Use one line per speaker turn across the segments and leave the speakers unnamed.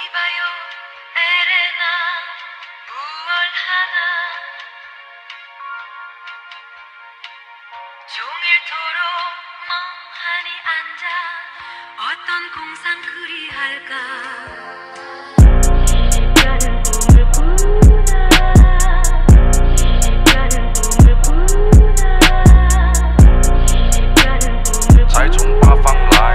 봐요 에레나 무얼 하나 종일토록 멍하니 앉아 어떤 공상 그리할까
才从八方来，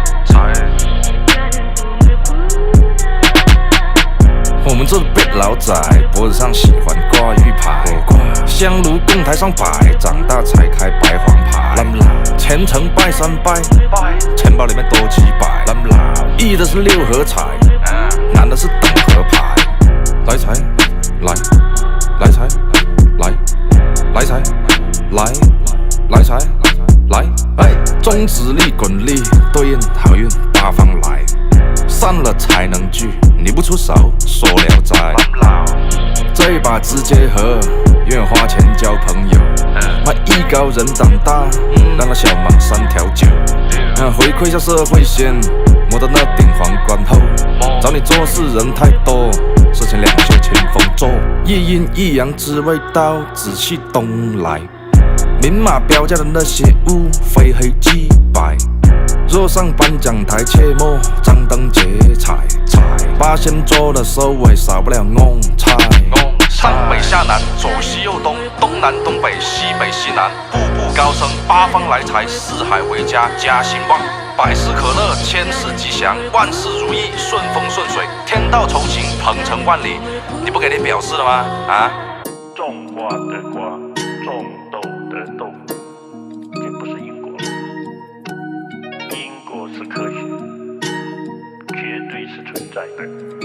我们这辈老仔脖子上喜欢挂玉牌，香炉供台上摆，长大才开白黄牌。虔诚拜三拜，钱包里面多几百。一的是六合彩，男的是等合牌。来财，来，来财，来，来财，来，来财，来。中指力滚力对应好运八方来，散了才能聚，你不出手说聊斋。这把直接和，愿花钱交朋友。艺高人长大，让他小忙3条9。回馈下社会先，摸到那顶皇冠后，找你做事人太多，事情两袖清风做。一阴一阳之谓道，紫气东来。明码标价的那些物，非黑即白。若上颁奖台，切莫张灯结彩。八仙桌的收尾，少不了弄菜。上北下南，左西右东，东南东北，西北西南，步步高升，八方来财，四海为家，家兴旺，百事可乐，千事吉祥，万事如意，顺风顺水，天道酬勤，鹏程万里。你不给点表示了吗？啊？
种瓜得瓜，种豆得豆，这不是因果，因果是科学，绝对是存在的。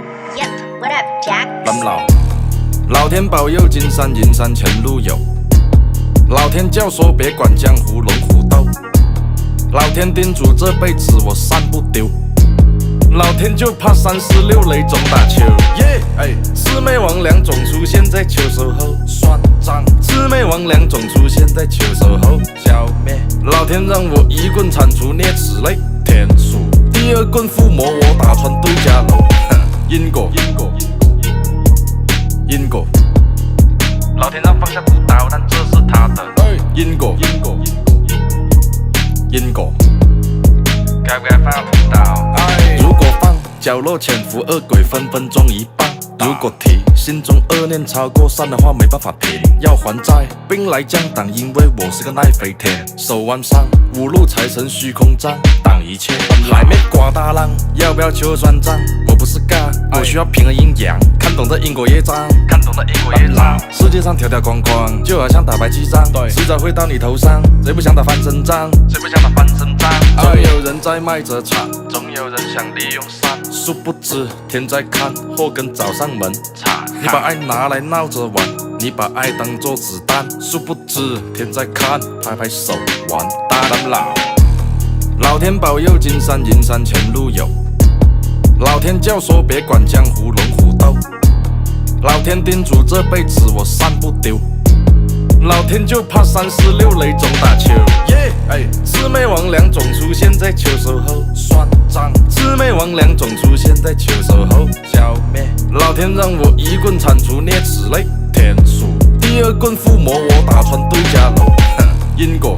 Yep, what up, Jack?
老天保佑金山银山前路有，老天教唆别管江湖龙虎斗，老天叮嘱这辈子我散不丢，老天就怕346雷总打球。魑魅魍魉总出现在秋收后，算账。魑魅魍魉总出现在秋收后，消灭。老天让我一棍铲除啮齿类，天数。第二棍附魔我打穿对家楼，因果。因果，老天让放下屠刀，但这是他的因果。因果，该不该放下屠刀？如果放，角落潜伏恶鬼分分钟一半。如果提，心中恶念超过善的话没办法停。要还债，兵来将挡，因为我是个耐飞天。手腕上五路财神虚空杖，挡一切。海面刮大浪，要不要求算账？我不是尬，我需要平衡阴阳，看懂这因果业障，世界上条条框框，就好像打白记账，迟早会到你头上。谁不想打翻身仗？总有人在卖着惨，总有人想利用善。殊不知天在看，祸根找上门。你把爱拿来闹着玩，你把爱当作子弹。殊不知天在看，拍拍手完蛋了。老天保佑金山银山前路有，老天教唆别管江湖龙虎斗，老天叮嘱这辈子我散不丢，老天就怕346雷总打球。魑魅魍魉总出现在秋收后，算账。魑魅魍魉总出现在秋收后，消灭。老天让我一棍铲除啮齿类，天数。第二棍附魔我打穿对家楼，因果。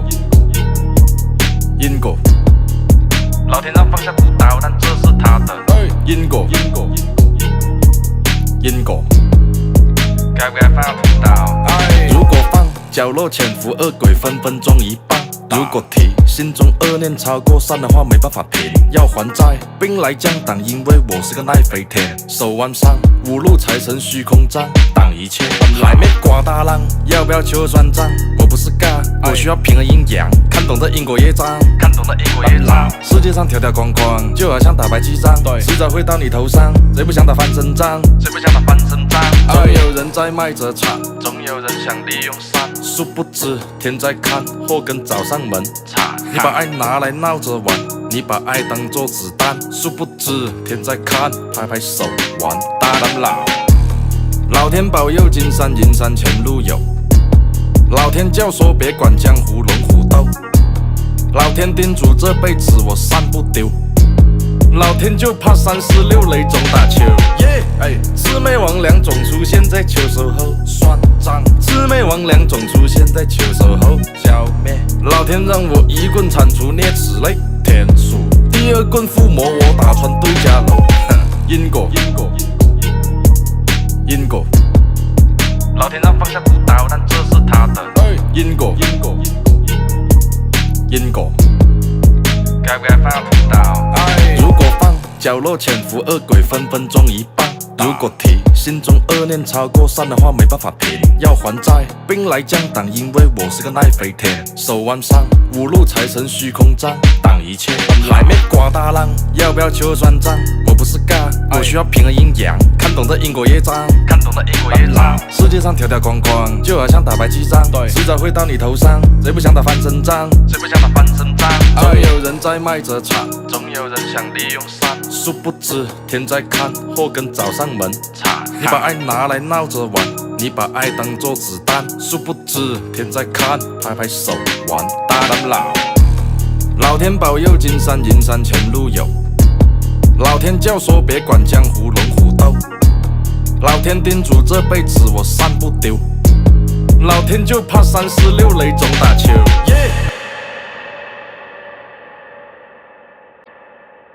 因果，老天让放下屠刀，但这是他的因果。因果，该不该放下屠刀？如果放，角落潜伏恶鬼分分钟一半。如果提，心中恶念超过善的话没办法停。要还债，兵来将挡，因为我是个耐飞天。手腕上五路财神虚空杖，挡一切。海面刮大浪，要不要求算账？我不是尬，我需要平衡阴阳，看懂这因果业障。世界上条条框框，就好像打白记账，迟早会到你头上。谁不想打翻身仗？总有人在卖着惨，总有人想利用善。殊不知天在看，祸根找上门。你把爱拿来闹着玩，你把爱当作子弹。殊不知天在看，拍拍手完蛋了。老天保佑金山银山前路有，老天教唆别管江湖龙虎斗，老天叮嘱这辈子我散不丢， 老天就怕36雷中打球。魑魅魍魉总出现在秋收后，算账。魑魅魍魉总出现在秋收后，消灭。老天让我一棍铲除啮齿类，天数。第二棍附魔我打穿对家楼，因果。老天让放下屠刀，但这是他的因果。该不该放下屠刀？如果放，角落潜伏恶鬼分分钟一半。如果提心中恶念超过3的话，没办法平。要还债，兵来将挡，因为我是个耐飞天。手腕上5路财神虚空杖，挡一切。海面刮大浪，要不要求算账？我不是尬，我需要平衡阴阳，看懂这因果业障。世界上条条框框，就好像打白记账，迟早会到你头上。谁不想打翻身仗？总有人在卖着惨，总有人想利用善。殊不知天在看，祸根找上门。你把爱拿来闹着玩，你把爱当作子弹。殊不知天在看，拍拍手，完蛋了。老天保佑金山银山前路有，老天教唆别管江湖龙虎斗，老天叮嘱这辈子我散不丢，老天就怕346雷中打球。